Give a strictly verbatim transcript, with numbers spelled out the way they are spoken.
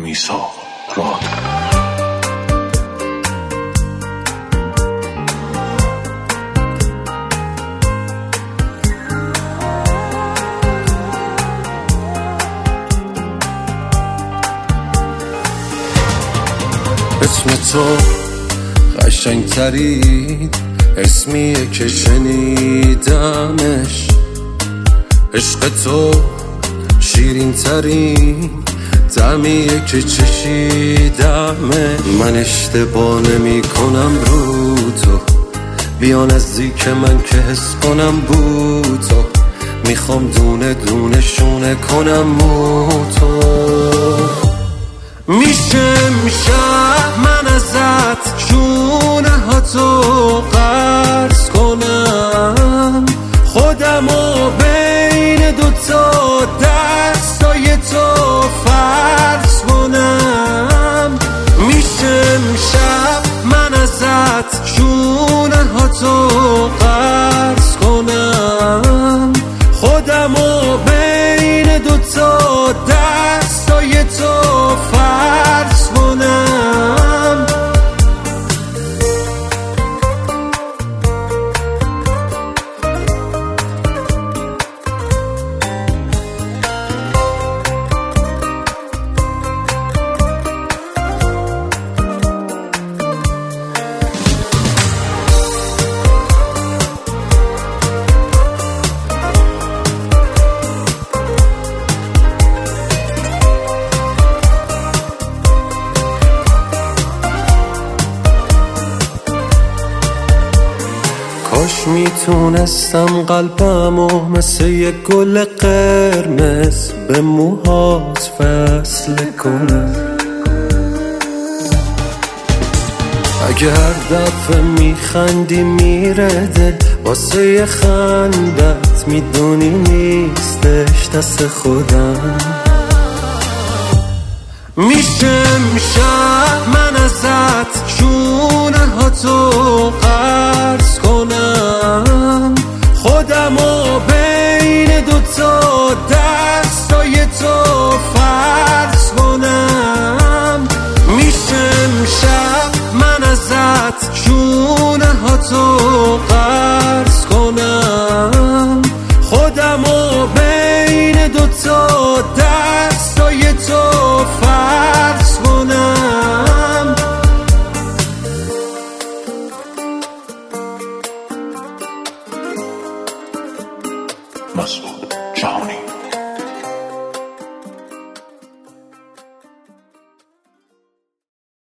میثاق رادیو. اسم تو قشنگ ترین اسمیه که شنیدمش، عشق تو شیرین ترین دمیه که چشیدمه. من اشتباه نمی کنم رو تو، بیا نزدیک من که حس کنم بو تو، میخوام دونه دونه شونه کنم مو تو. میشه میشه من ازت شونه ها تو قرض کنم، خودمو بین دوتا دستای تو فرض کنم. میشه میشه من ازت شونه ها تو قرض کنم، خودمو بین دوتا دستای تو فرض کنم. کاش میتونستم قلبمو مثل یه گل قرمز به موهات فصل کنم. اگه هر دفعه میخندی میره دل واسه یه خندت، میدونی نیستش دست خودم. میشه میشه من ازت شونه ها تو قرض کنم، خودمو بین دوتا دستای تو